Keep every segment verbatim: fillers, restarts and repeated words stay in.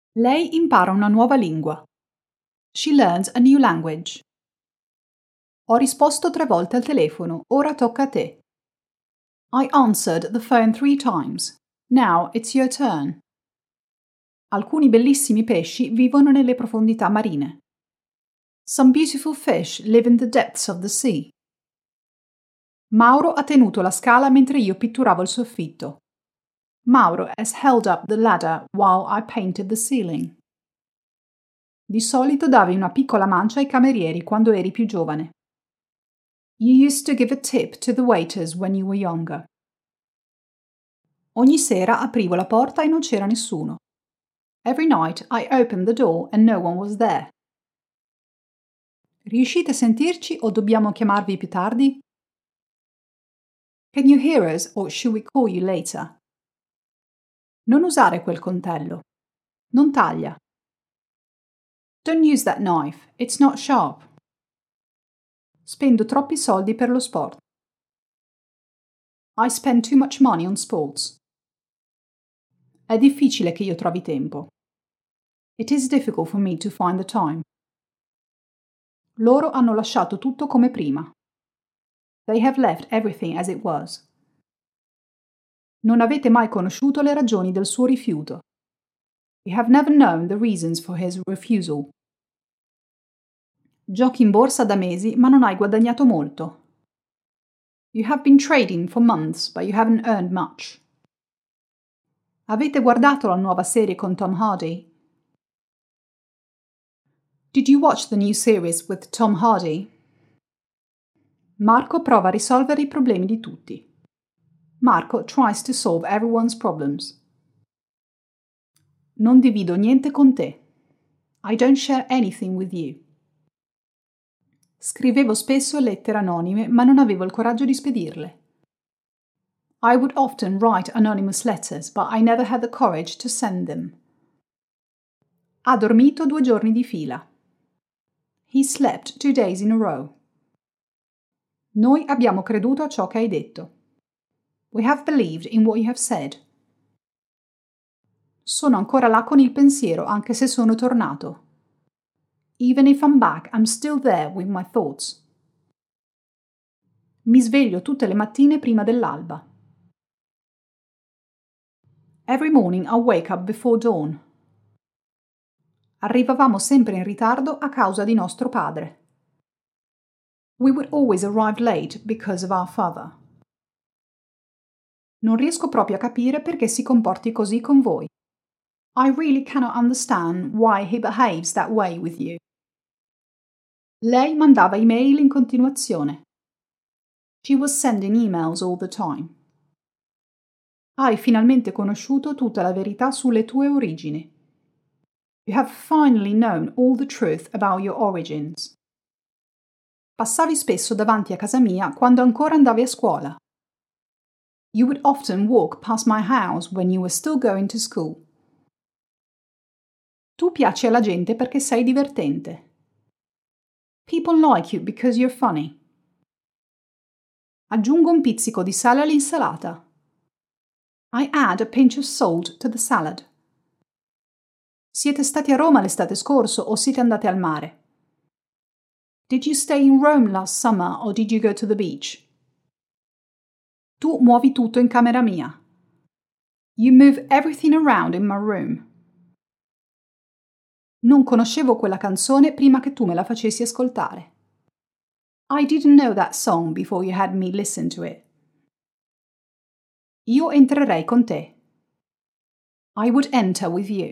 Lei impara una nuova lingua. She learns a new language. Ho risposto tre volte al telefono, ora tocca a te. I answered the phone three times. Now it's your turn. Alcuni bellissimi pesci vivono nelle profondità marine. Some beautiful fish live in the depths of the sea. Mauro ha tenuto la scala mentre io pitturavo il soffitto. Mauro has held up the ladder while I painted the ceiling. Di solito davi una piccola mancia ai camerieri quando eri più giovane. You used to give a tip to the waiters when you were younger. Ogni sera aprivo la porta e non c'era nessuno. Every night I opened the door and no one was there. Riuscite a sentirci o dobbiamo chiamarvi più tardi? Can you hear us or should we call you later? Non usare quel coltello. Non taglia. Don't use that knife. It's not sharp. Spendo troppi soldi per lo sport. I spend too much money on sports. È difficile che io trovi tempo. It is difficult for me to find the time. Loro hanno lasciato tutto come prima. They have left everything as it was. Non avete mai conosciuto le ragioni del suo rifiuto. You have never known the reasons for his refusal. Giochi in borsa da mesi, ma non hai guadagnato molto. You have been trading for months, but you haven't earned much. Avete guardato la nuova serie con Tom Hardy? Did you watch the new series with Tom Hardy? Marco prova a risolvere i problemi di tutti. Marco tries to solve everyone's problems. Non divido niente con te. I don't share anything with you. Scrivevo spesso lettere anonime, ma non avevo il coraggio di spedirle. I would often write anonymous letters, but I never had the courage to send them. Ha dormito due giorni di fila. He slept two days in a row. Noi abbiamo creduto a ciò che hai detto. We have believed in what you have said. Sono ancora là con il pensiero, anche se sono tornato. Even if I'm back, I'm still there with my thoughts. Mi sveglio tutte le mattine prima dell'alba. Every morning I wake up before dawn. Arrivavamo sempre in ritardo a causa di nostro padre. We would always arrive late because of our father. Non riesco proprio a capire perché si comporti così con voi. I really cannot understand why he behaves that way with you. Lei mandava email in continuazione. She was sending emails all the time. Hai finalmente conosciuto tutta la verità sulle tue origini. You have finally known all the truth about your origins. Passavi spesso davanti a casa mia quando ancora andavi a scuola. You would often walk past my house when you were still going to school. Tu piaci alla gente perché sei divertente. People like you because you're funny. Aggiungo un pizzico di sale all'insalata. I add a pinch of salt to the salad. Siete stati a Roma l'estate scorso o siete andati al mare? Did you stay in Rome last summer or did you go to the beach? Tu muovi tutto in camera mia. You move everything around in my room. Non conoscevo quella canzone prima che tu me la facessi ascoltare. I didn't know that song before you had me listen to it. Io entrerei con te. I would enter with you.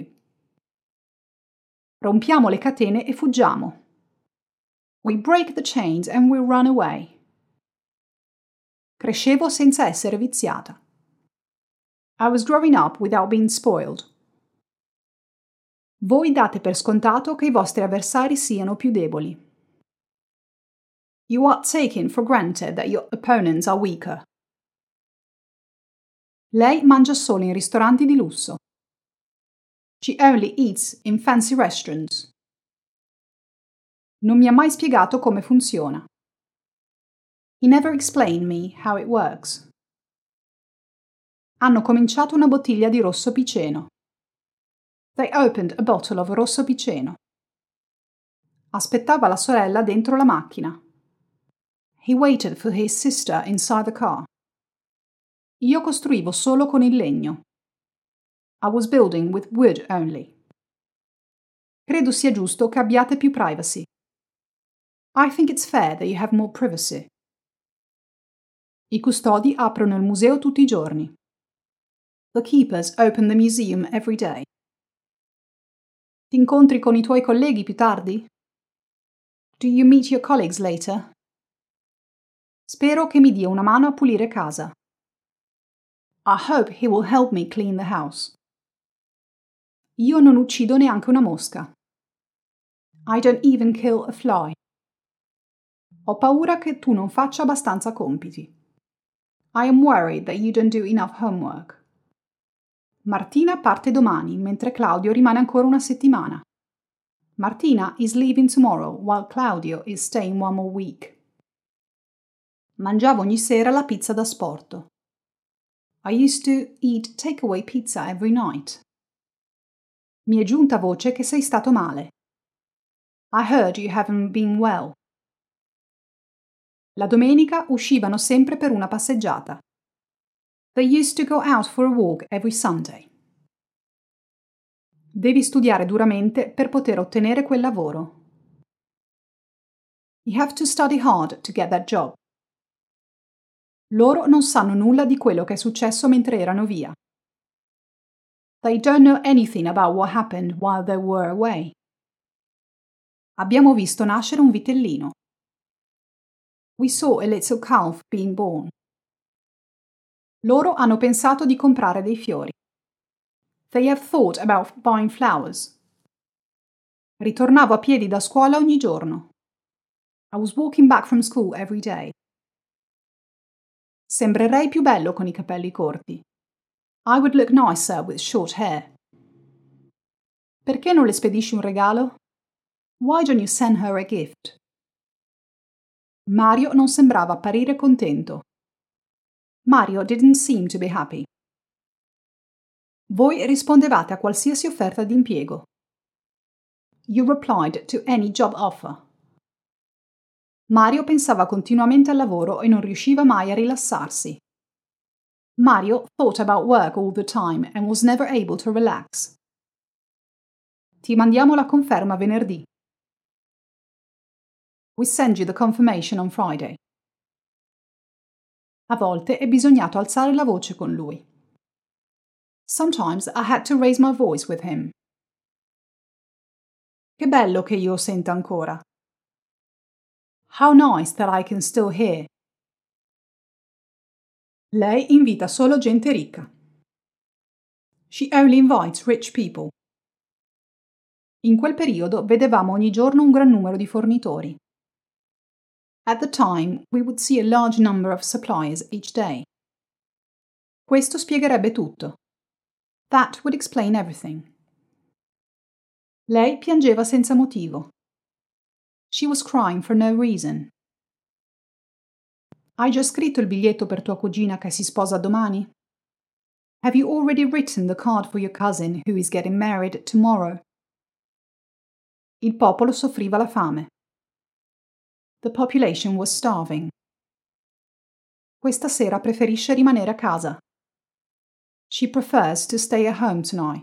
Rompiamo le catene e fuggiamo. We break the chains and we run away. Crescevo senza essere viziata. I was growing up without being spoiled. Voi date per scontato che i vostri avversari siano più deboli. You are taking for granted that your opponents are weaker. Lei mangia solo in ristoranti di lusso. She only eats in fancy restaurants. Non mi ha mai spiegato come funziona. He never explained me how it works. Hanno cominciato una bottiglia di rosso piceno. They opened a bottle of Rosso Piceno. Aspettava la sorella dentro la macchina. He waited for his sister inside the car. Io costruivo solo con il legno. I was building with wood only. Credo sia giusto che abbiate più privacy. I think it's fair that you have more privacy. I custodi aprono il museo tutti i giorni. The keepers open the museum every day. Ti incontri con i tuoi colleghi più tardi? Do you meet your colleagues later? Spero che mi dia una mano a pulire casa. I hope he will help me clean the house. Io non uccido neanche una mosca. I don't even kill a fly. Ho paura che tu non faccia abbastanza compiti. I am worried that you don't do enough homework. Martina parte domani, mentre Claudio rimane ancora una settimana. Martina is leaving tomorrow, while Claudio is staying one more week. Mangiavo ogni sera la pizza da sporto. I used to eat takeaway pizza every night. Mi è giunta voce che sei stato male. I heard you haven't been well. La domenica uscivano sempre per una passeggiata. They used to go out for a walk every Sunday. Devi studiare duramente per poter ottenere quel lavoro. You have to study hard to get that job. Loro non sanno nulla di quello che è successo mentre erano via. They don't know anything about what happened while they were away. Abbiamo visto nascere un vitellino. We saw a little calf being born. Loro hanno pensato di comprare dei fiori. They have thought about buying flowers. Ritornavo a piedi da scuola ogni giorno. I was walking back from school every day. Sembrerei più bello con i capelli corti. I would look nicer with short hair. Perché non le spedisci un regalo? Why don't you send her a gift? Mario non sembrava apparire contento. Mario didn't seem to be happy. Voi rispondevate a qualsiasi offerta di impiego. You replied to any job offer. Mario pensava continuamente al lavoro e non riusciva mai a rilassarsi. Mario thought about work all the time and was never able to relax. Ti mandiamo la conferma venerdì. We send you the confirmation on Friday. A volte è bisognato alzare la voce con lui. Sometimes I had to raise my voice with him. Che bello che io senta ancora. How nice that I can still hear. Lei invita solo gente ricca. She only invites rich people. In quel periodo vedevamo ogni giorno un gran numero di fornitori. At the time, we would see a large number of suppliers each day. Questo spiegherebbe tutto. That would explain everything. Lei piangeva senza motivo. She was crying for no reason. Hai già scritto il biglietto per tua cugina che si sposa domani? Have you already written the card for your cousin who is getting married tomorrow? Il popolo soffriva la fame. The population was starving. Questa sera preferisce rimanere a casa. She prefers to stay at home tonight.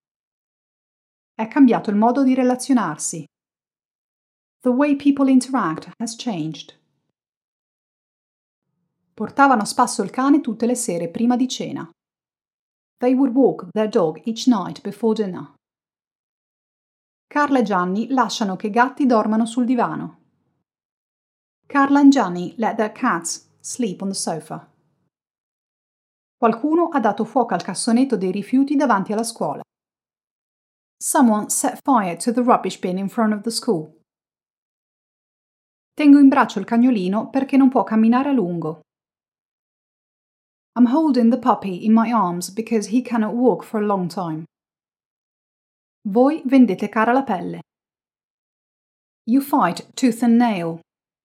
È cambiato il modo di relazionarsi. The way people interact has changed. Portavano a spasso il cane tutte le sere prima di cena. They would walk their dog each night before dinner. Carla e Gianni lasciano che i gatti dormano sul divano. Carla and Gianni let their cats sleep on the sofa. Qualcuno ha dato fuoco al cassonetto dei rifiuti davanti alla scuola. Someone set fire to the rubbish bin in front of the school. Tengo in braccio il cagnolino perché non può camminare a lungo. I'm holding the puppy in my arms because he cannot walk for a long time. Voi vendete cara la pelle. You fight tooth and nail.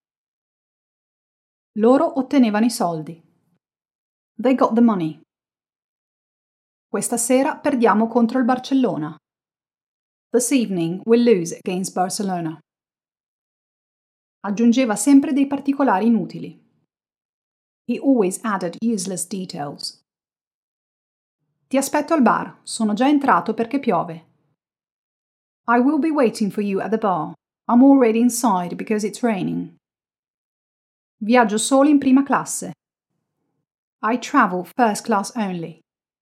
Loro ottenevano i soldi. They got the money. Questa sera perdiamo contro il Barcellona. This evening we'll lose against Barcelona. Aggiungeva sempre dei particolari inutili. He always added useless details. Ti aspetto al bar, sono già entrato perché piove. I will be waiting for you at the bar. I'm already inside because it's raining. Viaggio solo in prima classe. I travel first class only.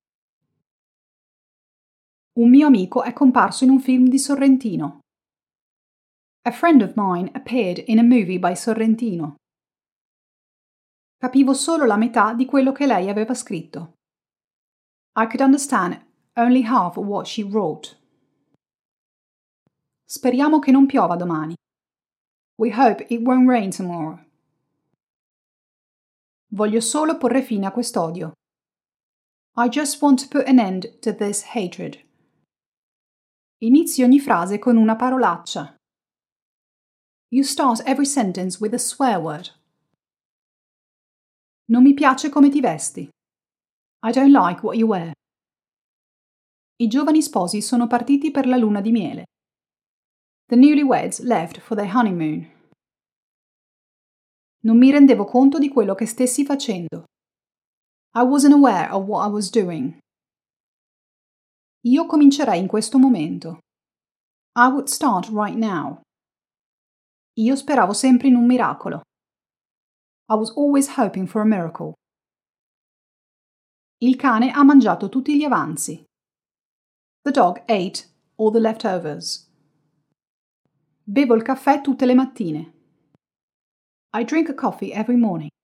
Un mio amico è comparso in un film di Sorrentino. A friend of mine appeared in a movie by Sorrentino. Capivo solo la metà di quello che lei aveva scritto. I could understand only half of what she wrote. Speriamo che non piova domani. We hope it won't rain tomorrow. Voglio solo porre fine a quest'odio. I just want to put an end to this hatred. Inizi ogni frase con una parolaccia. You start every sentence with a swear word. Non mi piace come ti vesti. I don't like what you wear. I giovani sposi sono partiti per la luna di miele. The newlyweds left for their honeymoon. Non mi rendevo conto di quello che stessi facendo. I wasn't aware of what I was doing. Io comincerei in questo momento. I would start right now. Io speravo sempre in un miracolo. I was always hoping for a miracle. Il cane ha mangiato tutti gli avanzi. The dog ate all the leftovers. Bevo il caffè tutte le mattine. I drink a coffee every morning.